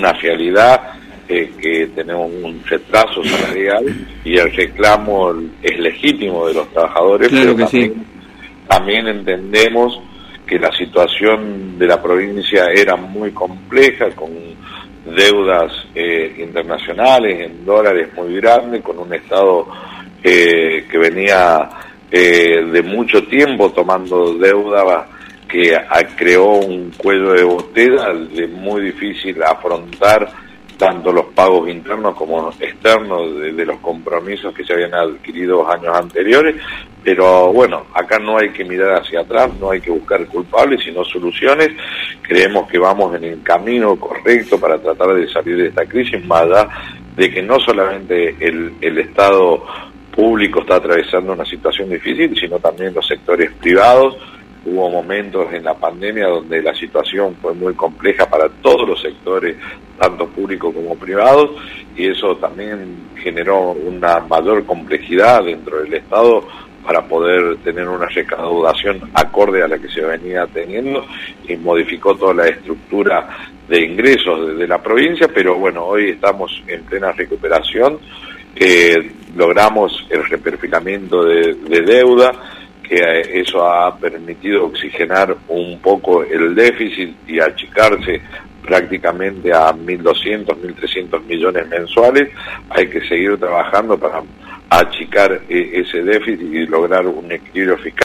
una realidad que tenemos un retraso salarial y el reclamo es legítimo de los trabajadores, claro, pero que también entendemos que la situación de la provincia era muy compleja, con deudas internacionales en dólares muy grandes, con un Estado que venía de mucho tiempo tomando deuda, que creó un cuello de botella de muy difícil afrontar tanto los pagos internos como externos de los compromisos que se habían adquirido años anteriores. Pero bueno, acá no hay que mirar hacia atrás, no hay que buscar culpables, sino soluciones. Creemos que vamos en el camino correcto para tratar de salir de esta crisis, más allá de que no solamente el Estado público está atravesando una situación difícil, sino también los sectores privados. Hubo momentos en la pandemia donde la situación fue muy compleja para todos los sectores, tanto públicos como privados, y eso también generó una mayor complejidad dentro del Estado para poder tener una recaudación acorde a la que se venía teniendo, y modificó toda la estructura de ingresos de la provincia. Pero bueno, hoy estamos en plena recuperación, logramos el reperfilamiento de deuda, que eso ha permitido oxigenar un poco el déficit y achicarse prácticamente a 1.200, 1.300 millones mensuales. Hay que seguir trabajando para achicar ese déficit y lograr un equilibrio fiscal.